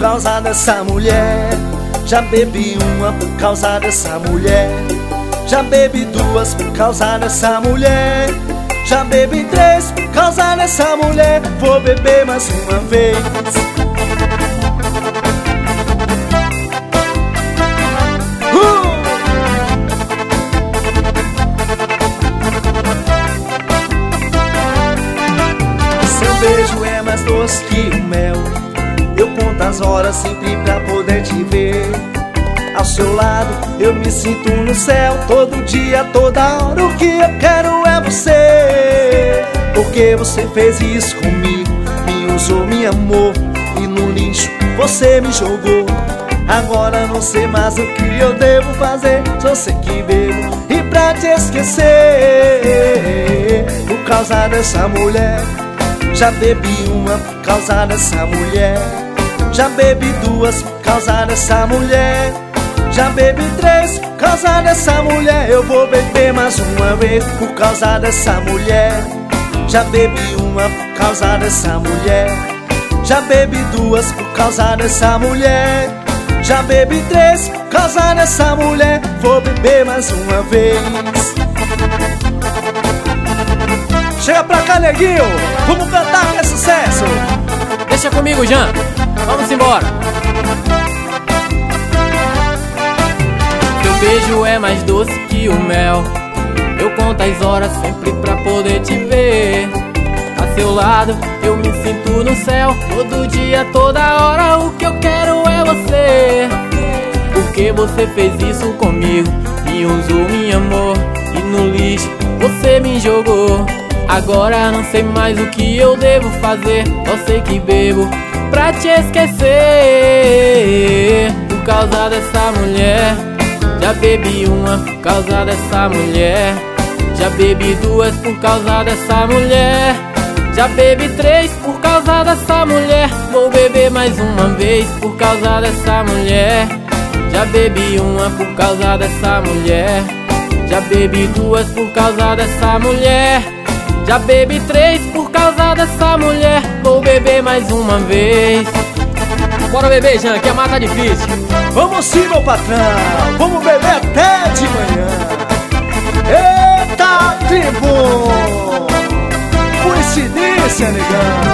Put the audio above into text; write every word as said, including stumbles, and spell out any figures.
causa dessa mulher. Já bebi uma por causa dessa mulher. Já bebi duas por causa dessa mulher. Já bebi três por causa dessa mulher. Vou beber mais uma vez. uh! Seu beijo é mais doce que o mel. Eu conto as horas sempre pra poder te ver. Ao seu lado eu me sinto no céu. Todo dia, toda hora, o que eu quero é você. Porque você fez isso comigo, me usou, me amou, e no lixo você me jogou. Agora não sei mais o que eu devo fazer. Só sei que bebo e pra te esquecer. Por causa dessa mulher. Já bebi uma por causa dessa mulher. Já bebi duas por causa dessa mulher. Já bebi três por causa dessa mulher. Eu vou beber mais uma vez por causa dessa mulher. Já bebi uma por causa dessa mulher. Já bebi duas por causa dessa mulher. Já bebi três por causa dessa mulher. Vou beber mais uma vez. Chega pra cá, neguinho, vamos cantar que é sucesso. Deixa comigo, Jean, vamos embora. Teu beijo é mais doce que o mel. Eu conto as horas sempre pra poder te ver. A seu lado eu me sinto no céu. Todo dia, toda hora, o que eu quero é você. Porque você fez isso comigo, me usou, me amou, e no lixo você me jogou. Agora não sei mais o que eu devo fazer. Só sei que bebo pra te esquecer. Por causa dessa mulher. Já bebi uma por causa dessa mulher. Já bebi duas por causa dessa mulher. Já bebi três por causa dessa mulher. Vou beber mais uma vez por causa dessa mulher. Já bebi uma por causa dessa mulher. Já bebi duas por causa dessa mulher. Já bebi três por causa dessa mulher. Vou beber mais uma vez. Bora beber, Jean, que a mata tá difícil. Vamos sim, meu patrão, vamos beber até de manhã. Eita, tribo! Coincidência, negão.